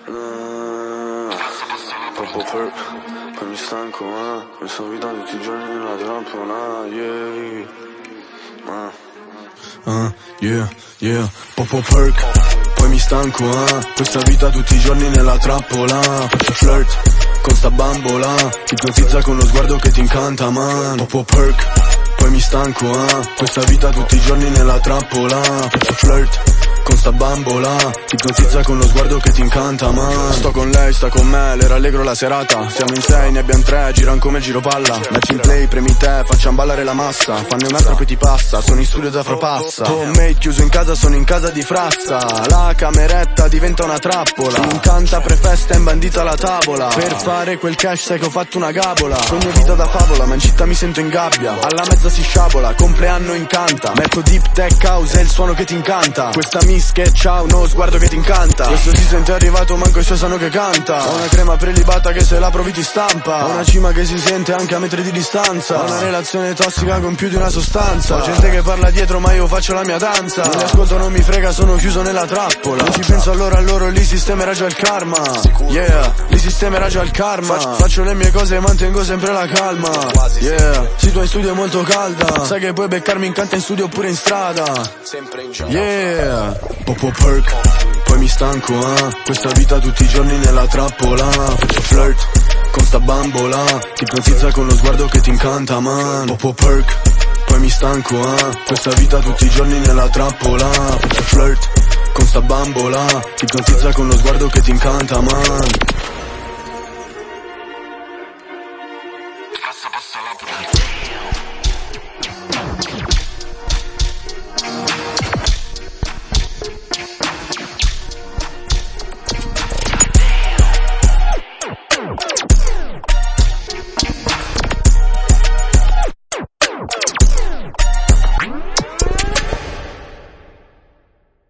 Popo perk, poi mi stanco, questa vita tutti i giorni nella trappola, yeah, Popo perk, poi mi stanco, questa vita tutti i giorni nella trappola. Faccio flirt con sta bambola, ti ipnotizza con lo sguardo che ti incanta, man. Popo perk, poi mi stanco, questa vita tutti i giorni nella trappola. Faccio flirt con sta bambola, ti ipnotizza con lo sguardo che ti incanta, man. Sto con lei, sta con me, le rallegro la serata. Siamo in 6, ne abbiamo 3, giran come giro palla. Match in play, premi te, facciam ballare la massa. Fanne un altro poi ti passa, sono in studio da frapassa. Homemade chiuso in casa, sono in casa di Frassa. La cameretta diventa una trappola. Mi incanta prefesta, imbandita la tavola. Per fare quel cash sai che ho fatto una gabola. Sogno vita da favola, ma in città mi sento in gabbia. Alla mezza si sciabola, compleanno incanta. Metto deep tech house, è il suono che ti incanta. Questa che ciao, uno sguardo che ti incanta. Questo si sente arrivato, manco i suoi sanno che canta. Ho una crema prelibata che se la provi ti stampa. Ho una cima che si sente anche a metri di distanza. Ho una relazione tossica con più di una sostanza. Ho gente che parla dietro ma io faccio la mia danza. Non li ascolto, non mi frega, sono chiuso nella trappola. Non ci penso allora a loro, lì sistemerà già il karma. Yeah, lì sistemerà già il karma. Faccio le mie cose e mantengo sempre la calma. Yeah, si tua in studio è molto calda. Sai che puoi beccarmi in canta in studio oppure in strada. Yeah, Popo perk, poi mi stanco, questa vita tutti i giorni nella trappola. Faccio flirt con sta bambola, ti ipnotizza con lo sguardo che ti incanta, man. Popo perk, poi mi stanco, questa vita tutti i giorni nella trappola. Faccio flirt con sta bambola, ti ipnotizza con lo sguardo che ti incanta, man.